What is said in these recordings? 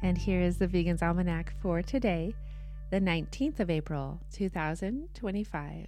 And here is the Vegan's Almanac for today, the 19th of April, 2025.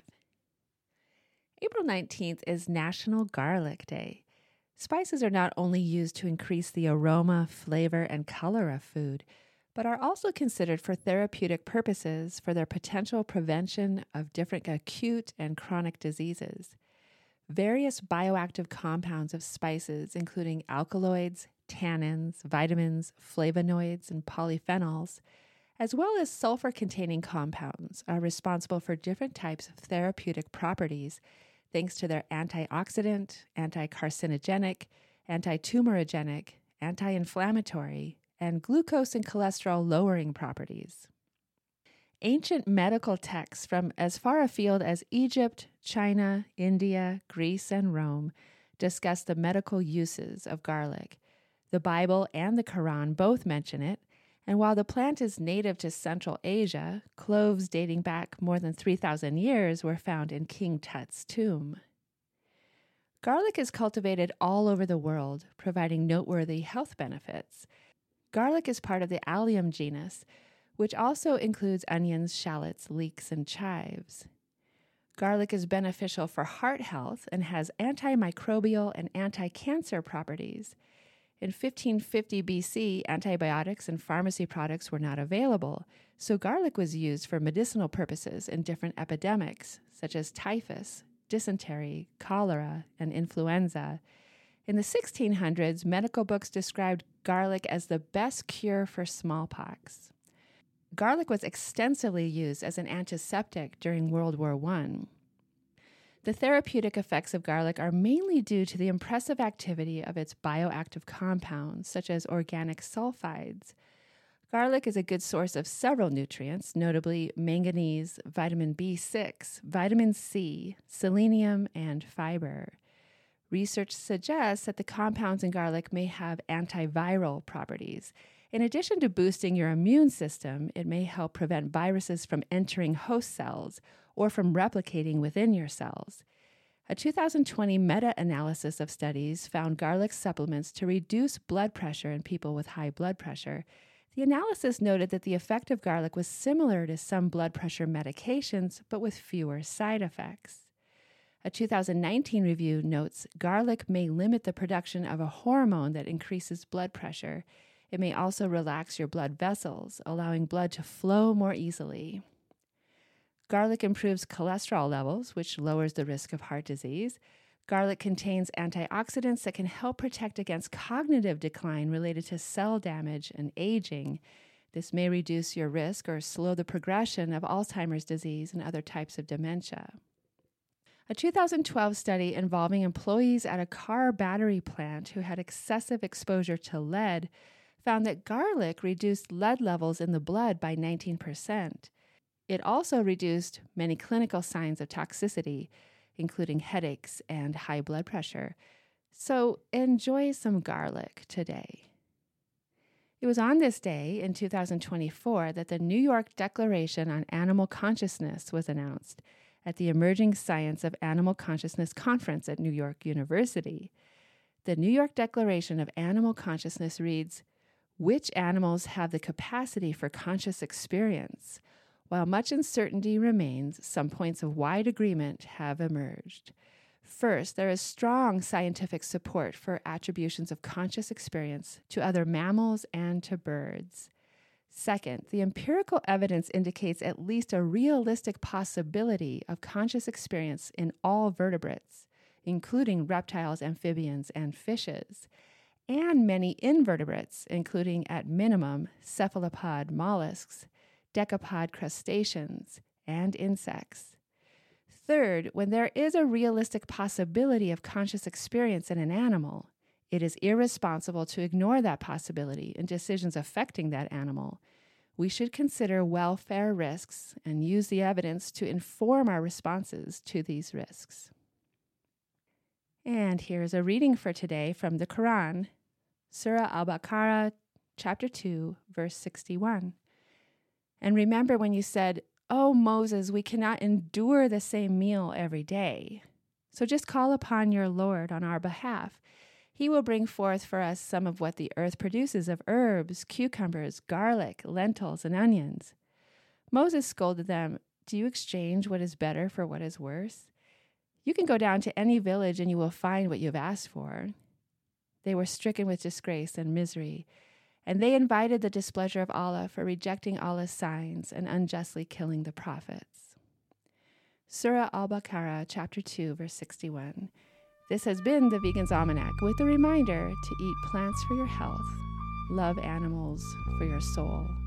April 19th is National Garlic Day. Spices are not only used to increase the aroma, flavor, and color of food, but are also considered for therapeutic purposes for their potential prevention of different acute and chronic diseases. Various bioactive compounds of spices, including alkaloids, tannins, vitamins, flavonoids, and polyphenols, as well as sulfur-containing compounds, are responsible for different types of therapeutic properties thanks to their antioxidant, anti-carcinogenic, anti-tumorigenic, anti-inflammatory, and glucose and cholesterol-lowering properties. Ancient medical texts from as far afield as Egypt, China, India, Greece, and Rome discuss the medical uses of garlic. The Bible and the Quran both mention it, and while the plant is native to Central Asia, cloves dating back more than 3,000 years were found in King Tut's tomb. Garlic is cultivated all over the world, providing noteworthy health benefits. Garlic is part of the allium genus, which also includes onions, shallots, leeks, and chives. Garlic is beneficial for heart health and has antimicrobial and anti-cancer properties. In 1550 BC, antibiotics and pharmacy products were not available, so garlic was used for medicinal purposes in different epidemics, such as typhus, dysentery, cholera, and influenza. In the 1600s, medical books described garlic as the best cure for smallpox. Garlic was extensively used as an antiseptic during World War I. The therapeutic effects of garlic are mainly due to the impressive activity of its bioactive compounds, such as organic sulfides. Garlic is a good source of several nutrients, notably manganese, vitamin B6, vitamin C, selenium, and fiber. Research suggests that the compounds in garlic may have antiviral properties. In addition to boosting your immune system, it may help prevent viruses from entering host cells or from replicating within your cells. A 2020 meta-analysis of studies found garlic supplements to reduce blood pressure in people with high blood pressure. The analysis noted that the effect of garlic was similar to some blood pressure medications, but with fewer side effects. A 2019 review notes garlic may limit the production of a hormone that increases blood pressure. It may also relax your blood vessels, allowing blood to flow more easily. Garlic improves cholesterol levels, which lowers the risk of heart disease. Garlic contains antioxidants that can help protect against cognitive decline related to cell damage and aging. This may reduce your risk or slow the progression of Alzheimer's disease and other types of dementia. A 2012 study involving employees at a car battery plant who had excessive exposure to lead found that garlic reduced lead levels in the blood by 19%. It also reduced many clinical signs of toxicity, including headaches and high blood pressure. So enjoy some garlic today. It was on this day in 2024 that the New York Declaration on Animal Consciousness was announced at the Emerging Science of Animal Consciousness Conference at New York University. The New York Declaration of Animal Consciousness reads, "Which animals have the capacity for conscious experience? While much uncertainty remains, some points of wide agreement have emerged. First, there is strong scientific support for attributions of conscious experience to other mammals and to birds. Second, the empirical evidence indicates at least a realistic possibility of conscious experience in all vertebrates, including reptiles, amphibians, and fishes, and many invertebrates, including, at minimum, cephalopod mollusks, decapod crustaceans, and insects. Third, when there is a realistic possibility of conscious experience in an animal, it is irresponsible to ignore that possibility in decisions affecting that animal. We should consider welfare risks and use the evidence to inform our responses to these risks." And here's a reading for today from the Quran, Surah Al-Baqarah, chapter 2, verse 61. "And remember when you said, 'Oh, Moses, we cannot endure the same meal every day. So just call upon your Lord on our behalf. He will bring forth for us some of what the earth produces of herbs, cucumbers, garlic, lentils, and onions. Moses scolded them, "Do you exchange what is better for what is worse? You can go down to any village and you will find what you have asked for." They were stricken with disgrace and misery, and they invited the displeasure of Allah for rejecting Allah's signs and unjustly killing the prophets. Surah Al-Baqarah, chapter 2, verse 61. This has been the Vegan's Almanac with a reminder to eat plants for your health, love animals for your soul.